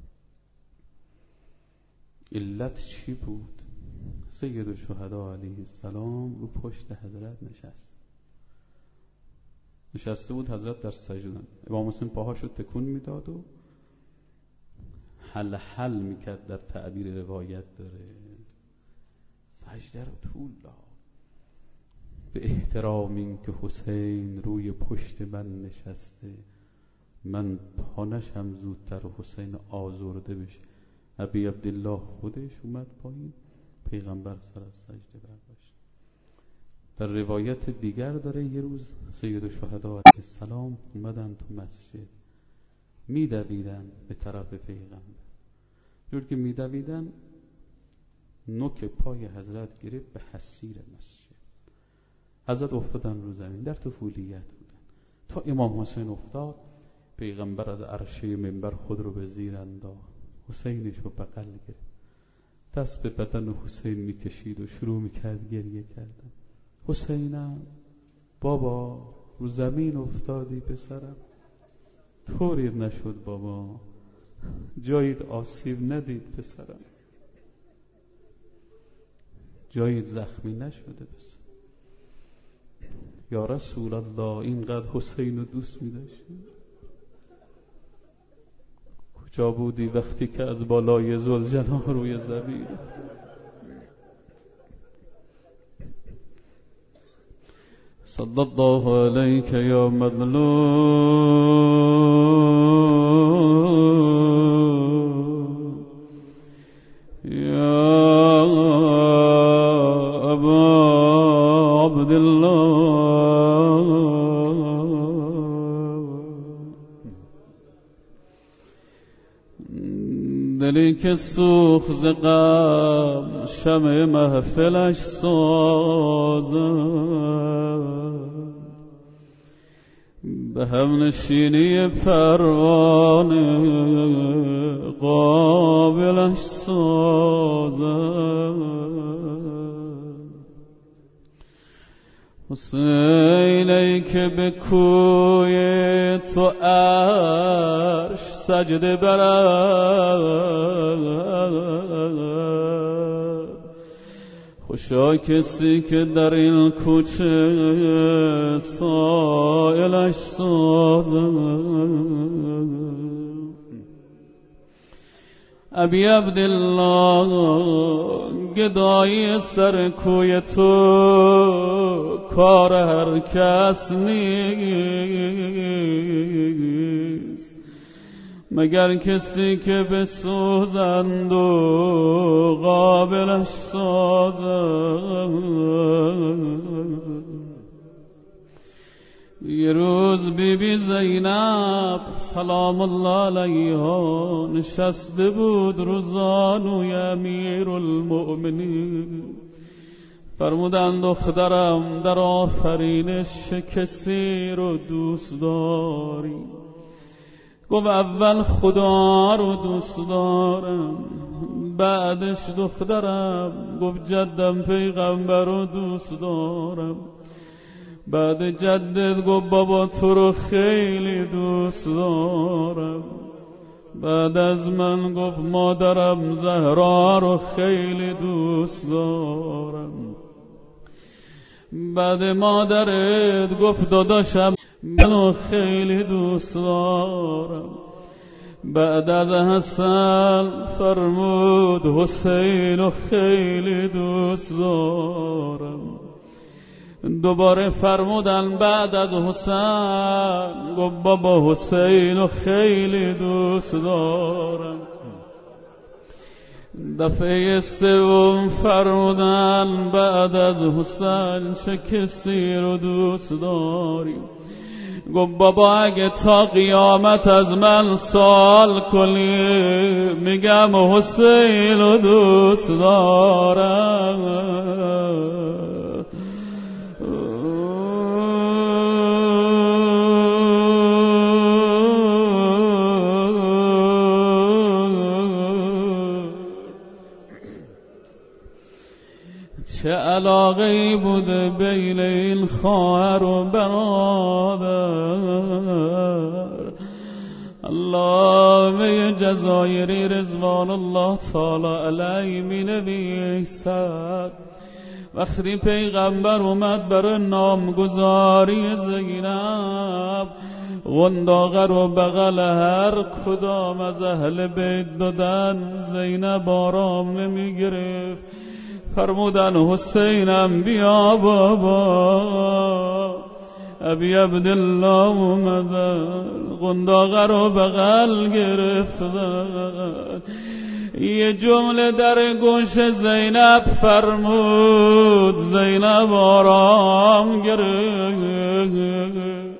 علت چی بود؟ سید الشهدا علیه السلام رو پشت حضرت نشست نشسته بود حضرت در سجده. امام حسین پاهاشو تکون میداد و حل حل میکرد، در تعبیر روایت داره سجده رو طول داد. به احترام این که حسین روی پشت من نشسته، من پانشم زودتر حسین آزرده بشه. ابی عبدالله خودش اومد پایین، پیغمبر سر از سجده برداشت. در روایت دیگر داره یه روز سید الشهدا علیه السلام اومدن تو مسجد، میدویدن به طرف پیغمبر. جور که میدویدن نوک پای حضرت گرفت به حصیر مسجد. حضرت افتادن رو زمین، در طفولیت بودن. تا امام حسین افتاد، پیغمبر از عرشه منبر خود رو به زیر انداخت، حسینش رو بغل گرفت، دست به بدن حسین میکشید و شروع میکرد گریه کردن. حسینم بابا رو زمین افتادی پسرم. طوری نشد بابا، جایت آسیب ندید پسرم، جایت زخمی نشده پسر. یا رسول الله اینقدر حسین رو دوست می‌داشتی؟ کجا بودی وقتی که از بالای ذوالجلال روی زمین؟ صلی الله علیک یا مظلوم یا ابا عبدالله. دلی که سوخت ز غم شمع محفلش سازد، به هم نشینی پروانه قابلش سازد. حسین ای که به کوی تو عرش سجده برد، خوشا کسی که در این کوچه سائلش سازد. ابی عبدالله گدایی سر کوی تو کار هر کس نیست، مگر کسی که بسوزند و قابلش سازند. یه روز بی بی زینب سلام الله علیها نشسته بود رو زانوی امیر المؤمنین. فرمودند دخترم در آفرینش کسی رو دوست داری؟ گفت اول خدا رو دوست دارم، بعدش دخترم. گفت جدم پیغمبر رو دوست دارم، بعد جدت. گفت بابا تو رو خیلی دوست دارم، بعد از من گفت مادرم زهرا رو خیلی دوست دارم، بعد مادرت گفت داداشم منو خیلی دوست دارم، بعد از حسن فرمود حسین رو خیلی دوست دارم. دوباره فرمودن بعد از حسین، گفت بابا حسین رو خیلی دوست دارم. دفعه سوم فرمودن بعد از حسین چه کسی رو دوست داری؟ گفت بابا اگه تا قیامت از من سوال کنی میگم حسین رو دوست دارم. چه علاقه‌ای بوده بین این خواهر و برادر. علامه جزایری رضوان الله تعالی علیه می نویسد وقتی پیغمبر اومد برای نامگذاری زینب، غنداغه رو بغل هر کدام از اهل بیت دادن، زینب آرام نمی گرفت. فرمودن حسینم بیا بابا. ابی عبدالله اومدن، غنداغه رو بغل گرفتن. یه جمله در گوش زینب فرمود، زینب آرام گرفت.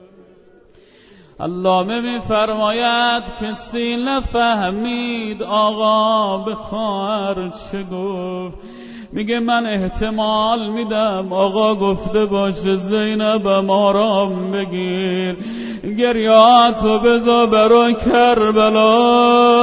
علامه می فرماید کسی نفهمید آقا به خواهر چه گفت. میگه من احتمال میدم آقا گفته باشه زینبم آرام بگیر، گریاتو بذار برای کربلا.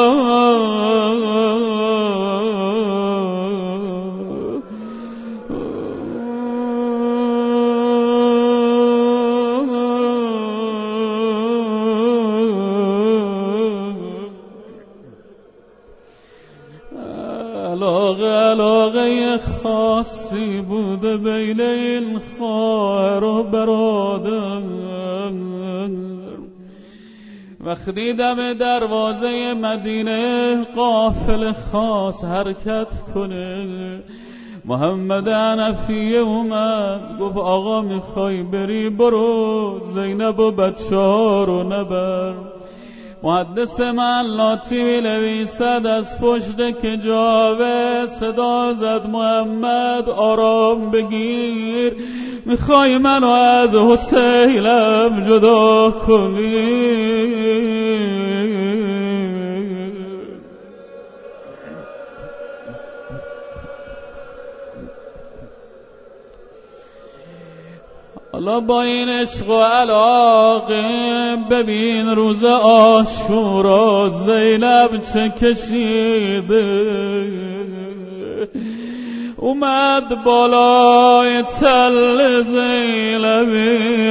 علاقه خاصی بوده بین این خواهر و برادر. وقتی دم دروازه مدینه قافل خاص حرکت کنه، محمد حنفیه اومد گفت آقا میخوای بری برو، زینب و بچه ها رو نبر. محدث ملاتی می نویسد از پشت کجاوه صدا زد محمد آرام بگیر، میخوای منو از حسینم جدا کنی. حالا با این عشق و علاقه ببین روز عاشورا زینب چه کشیده. اومد بالای تل زینبی،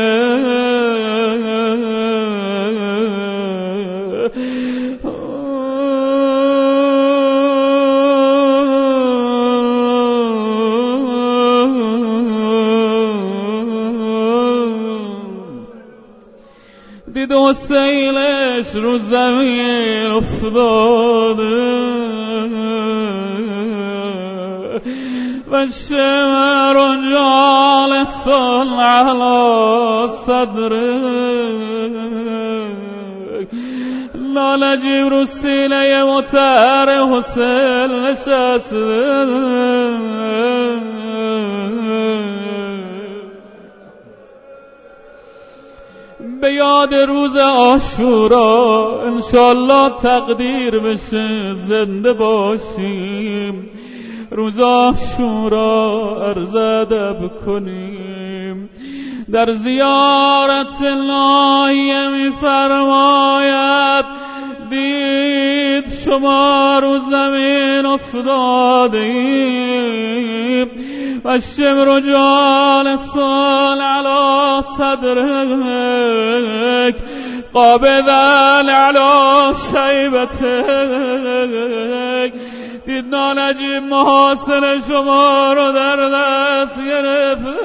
دید حسینش رو زمین افتاده و شمر و جالسان علی صدره، لالجیب رو سینه مطهر حسین نشسته. به یاد روز عاشورا انشالله تقدیر بشه زنده باشیم، روز عاشورا عرض ادب کنیم. در زیارت نایه می فرماید دید شما رو زمین افتادیم و شمر جالسان علی صدرک قابضا علی شیبتک. دید نانجیب محاسن شما رو در دست گرفت.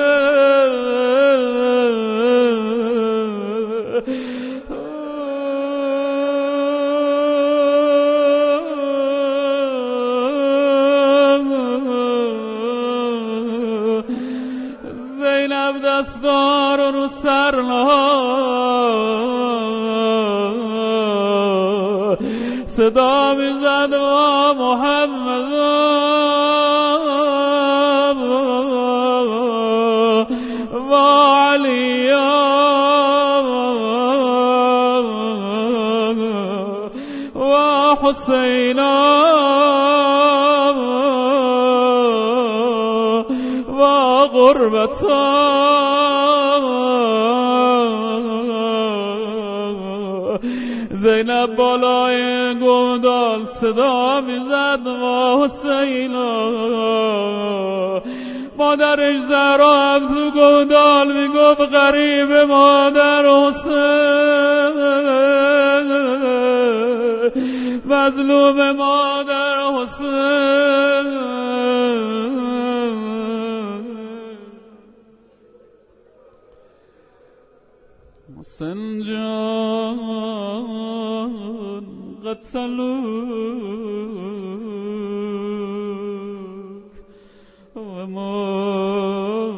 زینب دستار رو سر صدا میزد و محمد و علی و حسین و غربتا. زینب بالای گودال صدا میزد و حسینا مادرش زهرا هم تو گودال میگفت غریب مادر حسین، مظلوم مادر حسین. حسین جان قتلوک و ما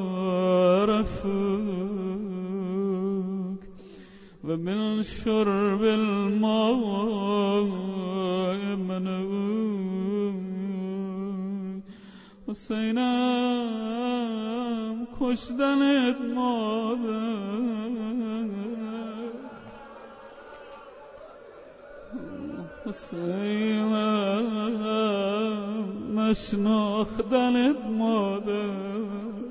رفوک و من شرب الماء منعوک. حسینم کشتنت مادر، حسینم نشناختنت مادر.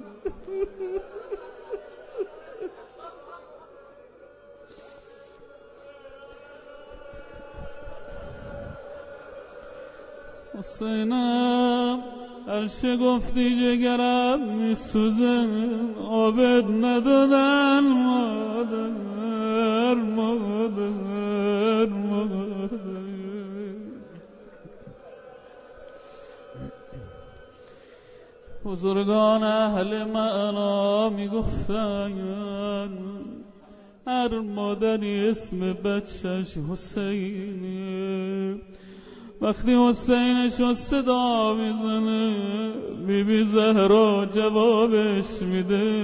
حسینم هر چه گفتی جگرم میسوزه، آبت ندادن مادر مادر مادر. بزرگان اهل معنا میگفتن هر مادری اسم بچهش حسینه، وقتی حسینش رو صدا میزنه بی بی زهرا جوابش میده،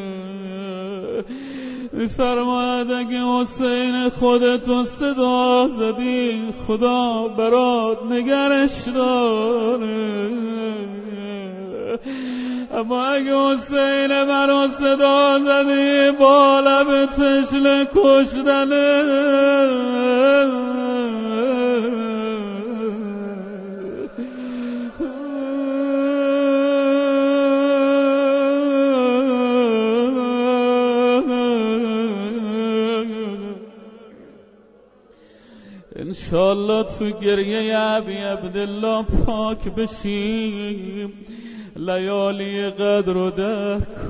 میفرماید اگه حسین خودتو صدا زدی خدا برات نگرش داره، اما اگه حسین منو صدا زدی با لب تشنه کشتنه. انشالله تو گریه ابی عبدالله پاک بشیم، لیالی قدر رو درک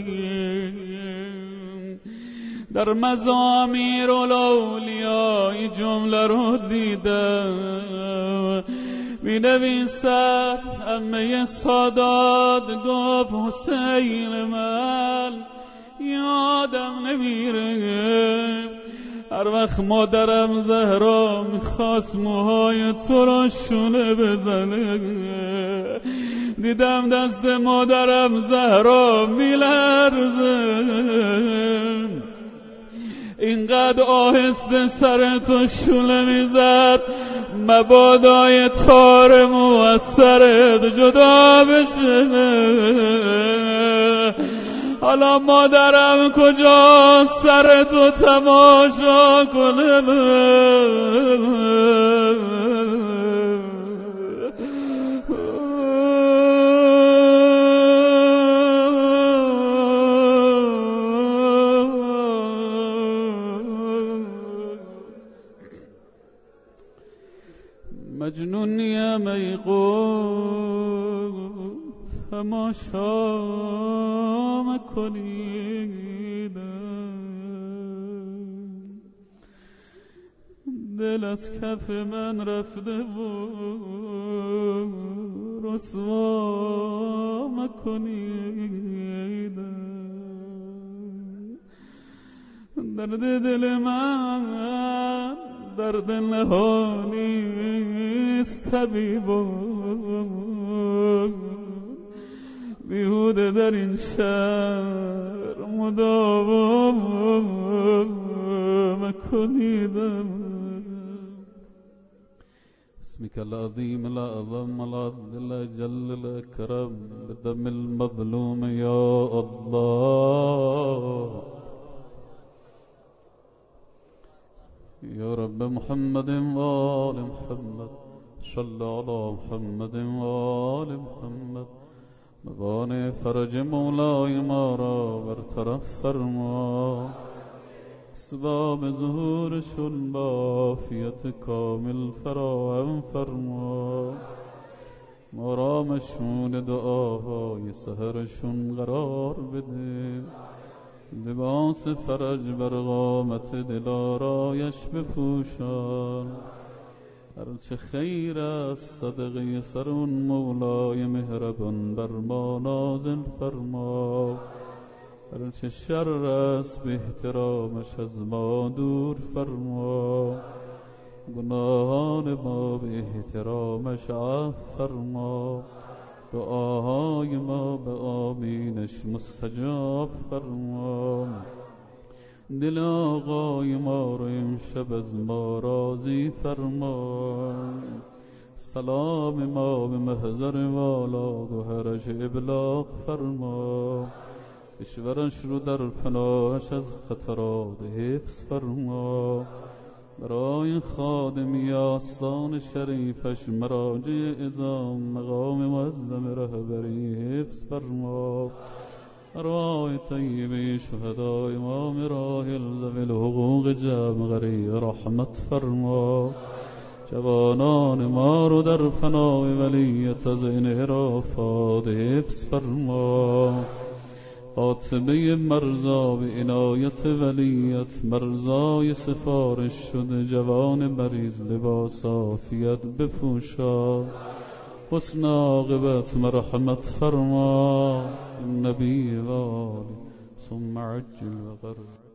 کنیم. در مزامیر الاولیای جمله رو دیدم می نویسد عمه سادات گفت حسین من یادم نمیره هر وقت مادرم زهرا میخواست موهای تو را شونه بزنه، دیدم دست مادرم زهرا میلرزه، اینقدر آهسته سر تو شونه میزد مبادای تار موثرت جدا بشه. حالا مادرم کجا سر تو تماشا کنه؟ مجنونیم ای قوم تماشا مکنید، دل از کف من رفته و رسوا مکنید. درد دل من درد نهانیست طبیبا، بیهوده در این شهر مداوا مکنیدم. بسمك العظيم الأعظم العدل الأجل الأكرم بدم المظلوم يا الله. يا رب محمد وآل محمد صل على محمد وآل محمد. موانع فرج مولای ما را برطرف فرما، اسباب ظهورشون با عافیت کامل فراهم فرما. ما را مشمول دعاهای سحرشون قرار بده، لباس فرج بر قامت دلارایش بپوشان، هرچه خیر است صدقه سر اون مولای مهربان بر ما نازل فرما، هرچه شر است به احترامش از ما دور فرما، گناهان ما به احترامش عفو فرما، دعاهای ما به آمینش مستجاب فرما، دل آقای ما رو امشب از ما راضی فرما، سلام ما به محضر والا گوهرش ابلاغ فرما، کشورش رو در پناهش از خطرات حفظ فرما، برای خادمی آستان شریفش مراجع اعظام مقام معظم رهبری حفظ فرما، ارواح طیبه شهدای امام راحل ذوی الحقوق جمع غری رحمت فرما، جوانان ما رو در فنای ولیت از انحرافات حفظ فرما، خاتمه مرزا به عنایت ولیت مرزای سفارش شده جوان مریض لباس عافیت بپوشا، حسن عاقبت مرحمت فرما، نبی و آل ثم عجل و قرب.